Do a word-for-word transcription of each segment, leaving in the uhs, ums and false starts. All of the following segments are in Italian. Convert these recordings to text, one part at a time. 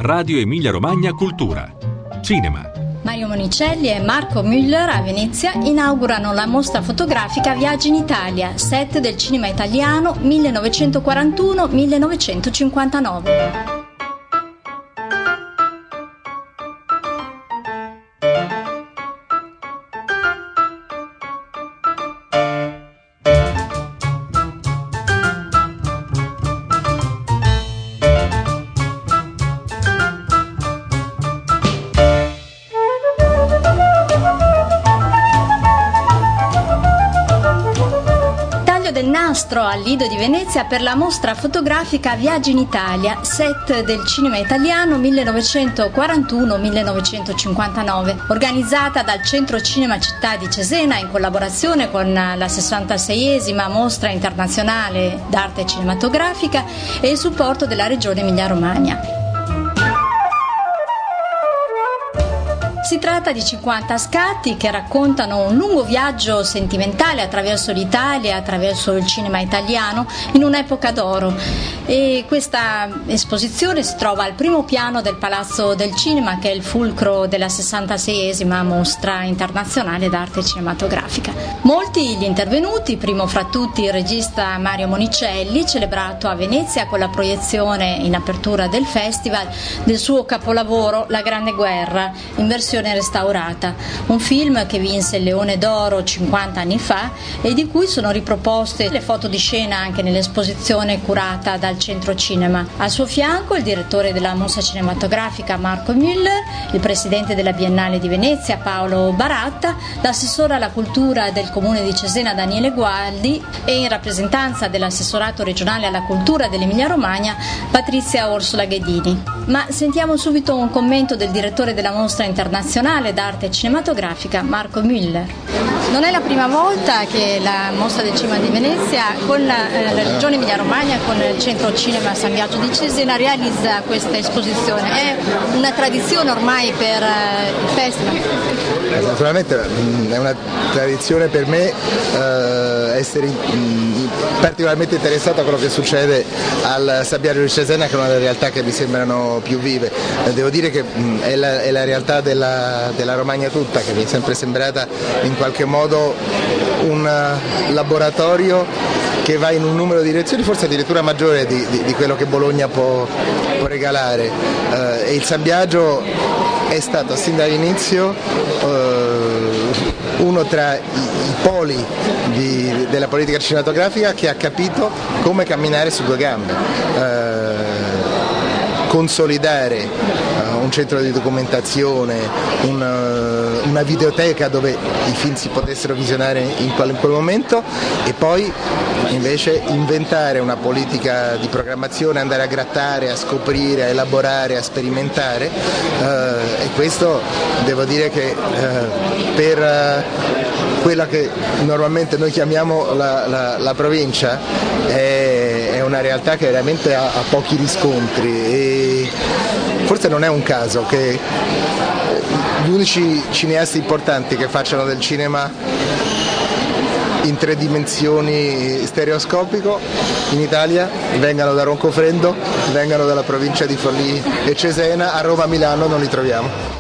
Radio Emilia Romagna Cultura. Cinema. Mario Monicelli e Marco Müller a Venezia inaugurano la mostra fotografica Viaggi in Italia, set del cinema italiano millenovecentoquarantuno millenovecentocinquantanove. Del nastro al Lido di Venezia per la mostra fotografica Viaggi in Italia, set del cinema italiano millenovecentoquarantuno millenovecentocinquantanove, organizzata dal Centro Cinema Città di Cesena in collaborazione con la sessantaseiesima Mostra Internazionale d'Arte Cinematografica e il supporto della Regione Emilia-Romagna. Si tratta di cinquanta scatti che raccontano un lungo viaggio sentimentale attraverso l'Italia, attraverso il cinema italiano in un'epoca d'oro, e questa esposizione si trova al primo piano del Palazzo del Cinema, che è il fulcro della sessantaseiesima Mostra Internazionale d'Arte Cinematografica. Molti gli intervenuti, primo fra tutti il regista Mario Monicelli, celebrato a Venezia con la proiezione in apertura del festival del suo capolavoro La Grande Guerra, in versione restaurata, un film che vinse il Leone d'Oro cinquanta anni fa e di cui sono riproposte le foto di scena anche nell'esposizione curata dal Centro Cinema. Al suo fianco il direttore della mostra cinematografica Marco Müller, il presidente della Biennale di Venezia Paolo Baratta, l'assessore alla cultura del Comune di Cesena Daniele Gualdi e, in rappresentanza dell'assessorato regionale alla cultura dell'Emilia Romagna, Patrizia Orsola Ghedini. Ma sentiamo subito un commento del direttore della mostra internazionale d'arte cinematografica Marco Müller. Non è la prima volta che la mostra del cinema di Venezia con la, eh, la regione Emilia Romagna, con il Centro Cinema San Biagio di Cesena, realizza questa esposizione. È una tradizione ormai per eh, il festival? Naturalmente è una tradizione per me eh, essere mh, particolarmente interessato a quello che succede al San Biagio di Cesena, che è una delle realtà che mi sembrano più vive. Eh, devo dire che mh, è, la, è la realtà della, della Romagna tutta, che mi è sempre sembrata in qualche modo un laboratorio che va in un numero di direzioni forse addirittura maggiore di, di, di quello che Bologna può, può regalare. Eh, e il San Biagio è stato sin dall'inizio eh, uno tra i, i poli di, della politica cinematografica che ha capito come camminare su due gambe, eh, consolidare uh, un centro di documentazione, una, una videoteca dove i film si potessero visionare in quel, in quel momento, e poi invece inventare una politica di programmazione, andare a grattare, a scoprire, a elaborare, a sperimentare, uh, e questo devo dire che uh, per uh, quella che normalmente noi chiamiamo la, la, la provincia è, è una realtà che veramente ha, ha pochi riscontri, e forse non è un caso che gli unici cineasti importanti che facciano del cinema in tre dimensioni stereoscopico in Italia vengano da Roncofreddo, vengano dalla provincia di Forlì e Cesena. A Roma, Milano non li troviamo.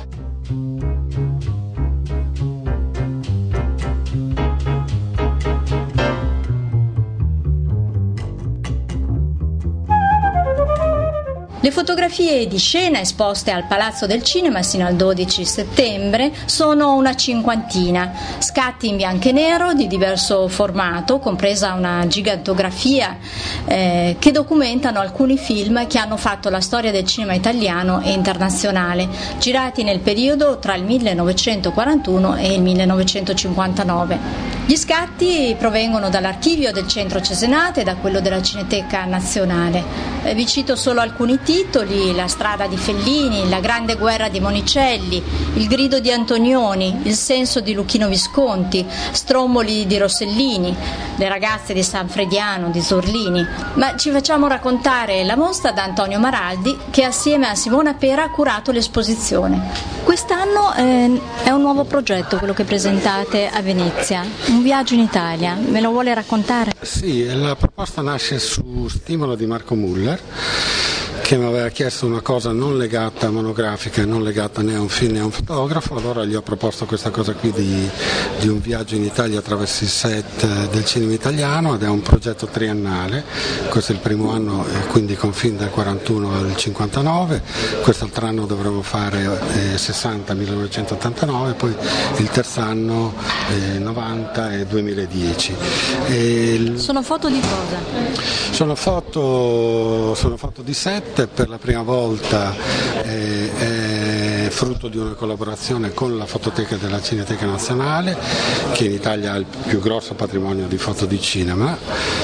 Le fotografie di scena esposte al Palazzo del Cinema sino al dodici settembre sono una cinquantina, scatti in bianco e nero di diverso formato, compresa una gigantografia eh, che documentano alcuni film che hanno fatto la storia del cinema italiano e internazionale, girati nel periodo tra il millenovecentoquarantuno e il millenovecentocinquantanove. Gli scatti provengono dall'archivio del Centro Cesenate e da quello della Cineteca Nazionale. Eh, vi cito solo alcuni titoli: La strada di Fellini, La Grande Guerra di Monicelli, Il grido di Antonioni, Il senso di Luchino Visconti, Stromboli di Rossellini, Le ragazze di San Frediano di Zorlini. Ma ci facciamo raccontare la mostra da Antonio Maraldi, che assieme a Simona Pera ha curato l'esposizione. Quest'anno eh, è un nuovo progetto quello che presentate a Venezia, un viaggio in Italia. Me lo vuole raccontare? Sì, la proposta nasce su stimolo di Marco Müller, che mi aveva chiesto una cosa non legata monografica e non legata né a un film né a un fotografo, allora gli ho proposto questa cosa qui di, di un viaggio in Italia attraverso i set del cinema italiano, ed è un progetto triennale. Questo è il primo anno, eh, quindi con film dal quarantuno al cinquantanove, quest'altro anno dovremo fare eh, sessanta millenovecentottantanove, poi il terzo anno eh, novanta e duemiladieci. E il... Sono foto di cosa? Sono foto, sono foto di set, per la prima volta eh, è frutto di una collaborazione con la Fototeca della Cineteca Nazionale, che in Italia ha il più grosso patrimonio di foto di cinema.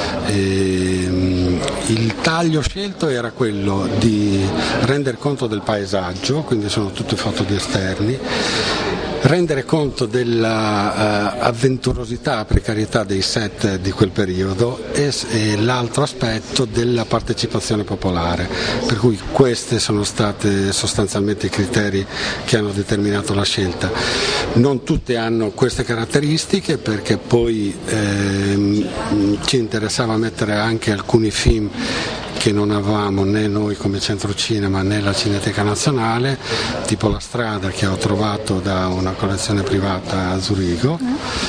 E, il taglio scelto era quello di rendere conto del paesaggio, quindi sono tutte foto di esterni, rendere conto dell'avventurosità, uh, precarietà dei set di quel periodo e, e l'altro aspetto della partecipazione popolare, per cui questi sono stati sostanzialmente i criteri che hanno determinato la scelta. Non tutte hanno queste caratteristiche, perché poi ehm, ci interessava mettere anche alcuni film che non avevamo né noi come Centro Cinema né la Cineteca Nazionale, tipo La strada, che ho trovato da una collezione privata a Zurigo,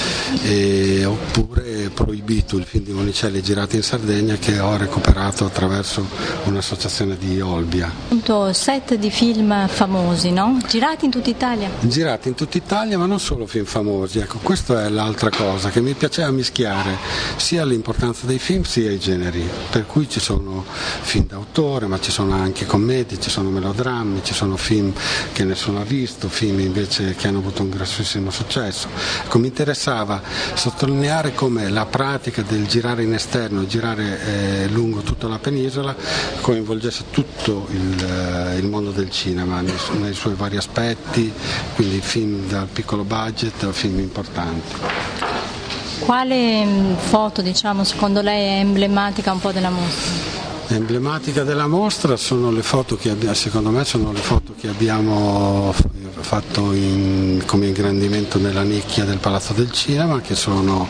e, oppure Proibito, il film di Monicelli girato in Sardegna, che ho recuperato attraverso un'associazione di Olbia. Appunto, set di film famosi, no? Girati in tutta Italia? Girati in tutta Italia, ma non solo film famosi. Ecco, questa è l'altra cosa, che mi piaceva mischiare sia l'importanza dei film sia i generi, per cui ci sono film d'autore, ma ci sono anche commedie, ci sono melodrammi, ci sono film che nessuno ha visto, film invece che hanno avuto un grossissimo successo. Ecco, mi interessava sottolineare come la pratica del girare in esterno, girare eh, lungo tutta la penisola, coinvolgesse tutto il, eh, il mondo del cinema nei, su- nei suoi vari aspetti, quindi film dal piccolo budget a film importanti. Quale foto, diciamo, secondo lei è emblematica un po' della mostra? Emblematica della mostra sono le foto che abbiamo, secondo me sono le foto che abbiamo fatto in, come ingrandimento nella nicchia del Palazzo del Cinema, che sono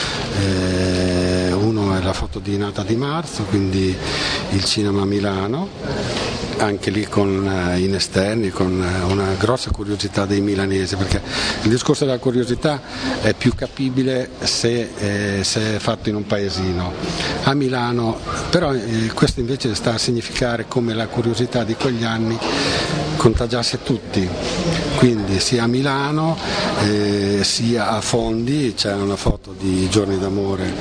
eh, uno è la foto di Nata di Marzo, quindi il cinema a Milano, anche lì con in esterni, con una grossa curiosità dei milanesi, perché il discorso della curiosità è più capibile se, eh, se è fatto in un paesino. A Milano, però eh, questo invece sta a significare come la curiosità di quegli anni contagiasse tutti, quindi sia a Milano eh, sia a Fondi. C'è una foto di Giorni d'amore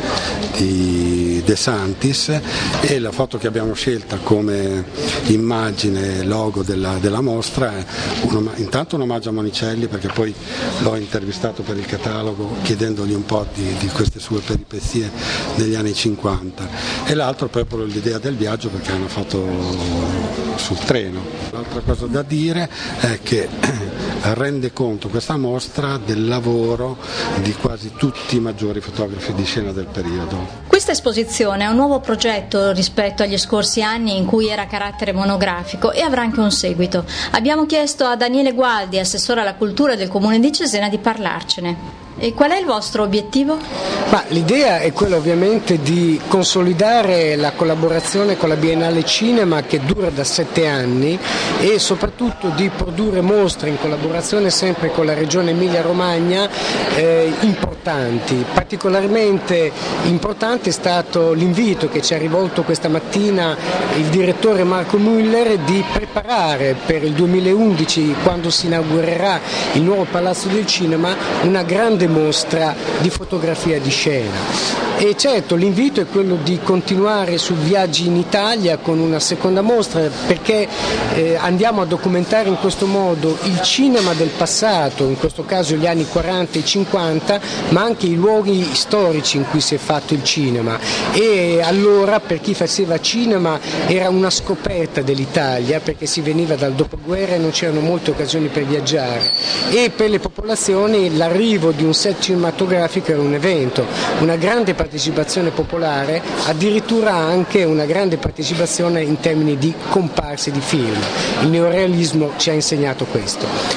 di De Santis, e la foto che abbiamo scelta come immagine, logo della, della mostra è un, intanto un omaggio a Monicelli, perché poi l'ho intervistato per il catalogo chiedendogli un po' di, di queste sue peripezie negli anni cinquanta, e l'altro proprio l'idea del viaggio, perché è una foto sul treno. L'altra cosa da dire è che rende conto questa mostra del lavoro di quasi tutti i maggiori fotografi di scena del periodo. Questa esposizione è un nuovo progetto rispetto agli scorsi anni in cui era a carattere monografico, e avrà anche un seguito. Abbiamo chiesto a Daniele Gualdi, assessore alla cultura del Comune di Cesena, di parlarcene. E qual è il vostro obiettivo? Ma l'idea è quella ovviamente di consolidare la collaborazione con la Biennale Cinema, che dura da sette anni, e soprattutto di produrre mostre in collaborazione sempre con la Regione Emilia-Romagna eh, importanti. Particolarmente importante è stato l'invito che ci ha rivolto questa mattina il direttore Marco Müller di preparare per il duemilaundici, quando si inaugurerà il nuovo Palazzo del Cinema, una grande mostra di fotografia di scena. E certo, l'invito è quello di continuare su viaggi in Italia con una seconda mostra, perché eh, andiamo a documentare in questo modo il cinema del passato, in questo caso gli anni quaranta e cinquanta, ma anche i luoghi storici in cui si è fatto il cinema. E allora per chi faceva cinema era una scoperta dell'Italia, perché si veniva dal dopoguerra e non c'erano molte occasioni per viaggiare, e per le popolazioni l'arrivo di un set cinematografico era un evento, una grande partecipazione popolare, addirittura anche una grande partecipazione in termini di comparse di film. Il neorealismo ci ha insegnato questo.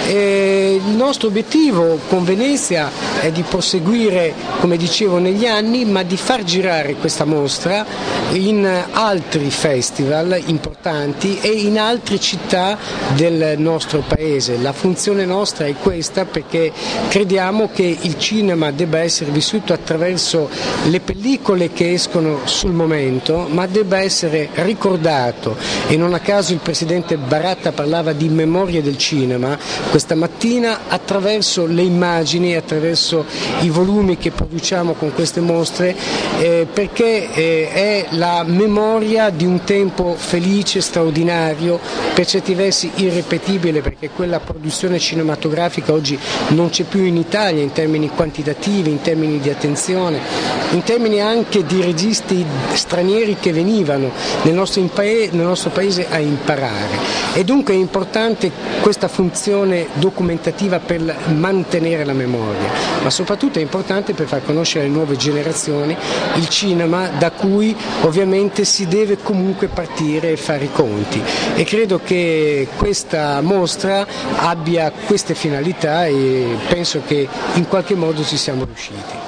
Eh, il nostro obiettivo con Venezia è di proseguire, come dicevo, negli anni, ma di far girare questa mostra in altri festival importanti e in altre città del nostro paese. La funzione nostra è questa, perché crediamo che il cinema debba essere vissuto attraverso le pellicole che escono sul momento, ma debba essere ricordato, e non a caso il presidente Baratta parlava di memoria del cinema questa mattina, attraverso le immagini, attraverso i volumi che produciamo con queste mostre, eh, perché eh, è la memoria di un tempo felice, straordinario, per certi versi irripetibile, perché quella produzione cinematografica oggi non c'è più in Italia in termini quantitativi, in termini di attenzione, in termini anche di registi stranieri che venivano nel nostro, nel nostro paese a imparare. E dunque è importante questa funzione documentativa per mantenere la memoria, ma soprattutto è importante per far conoscere alle nuove generazioni il cinema, da cui ovviamente si deve comunque partire e fare i conti, e credo che questa mostra abbia queste finalità e penso che in qualche modo ci siamo riusciti.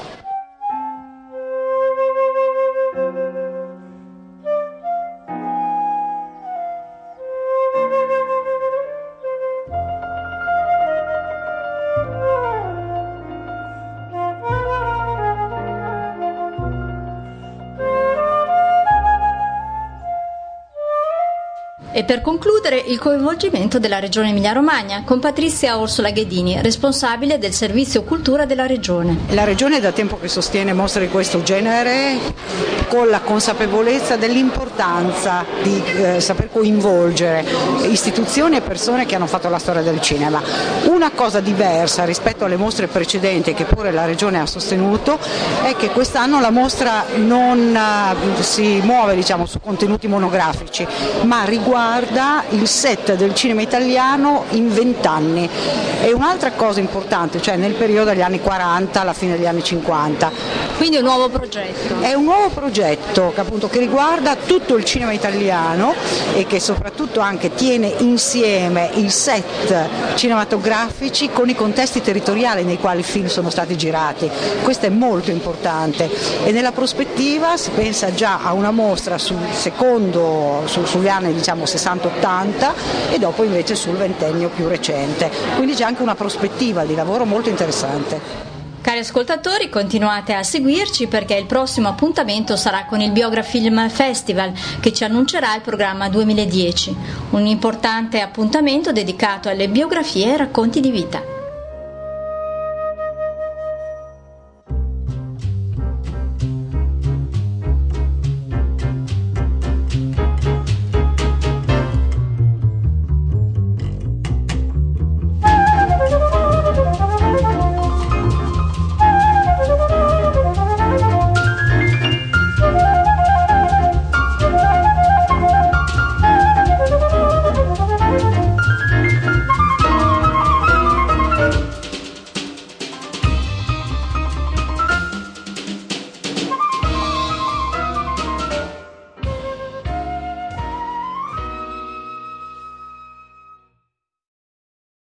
E per concludere il coinvolgimento della Regione Emilia-Romagna con Patrizia Orsola Ghedini, responsabile del servizio cultura della Regione. La Regione è da tempo che sostiene mostre di questo genere, con la consapevolezza dell'importanza di eh, saper coinvolgere istituzioni e persone che hanno fatto la storia del cinema. Una cosa diversa rispetto alle mostre precedenti, che pure la Regione ha sostenuto, è che quest'anno la mostra non uh, si muove, diciamo, su contenuti monografici, ma riguarda il set del cinema italiano in vent'anni. E un'altra cosa importante, cioè nel periodo degli anni quaranta alla fine degli anni cinquanta. Quindi è un nuovo progetto. È un nuovo progetto che appunto che riguarda tutto il cinema italiano e che soprattutto anche tiene insieme i set cinematografici con i contesti territoriali nei quali i film sono stati girati. Questo è molto importante, e nella prospettiva si pensa già a una mostra sul secondo, su, sugli anni diciamo sessanta ottanta e dopo invece sul ventennio più recente. Quindi c'è anche una prospettiva di lavoro molto interessante. Cari ascoltatori, continuate a seguirci, perché il prossimo appuntamento sarà con il Biografilm Festival, che ci annuncerà il programma duemiladieci, un importante appuntamento dedicato alle biografie e racconti di vita.